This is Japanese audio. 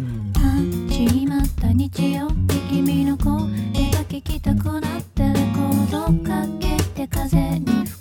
始まった日曜日、君の声が聞きたくなってレコードかけて風に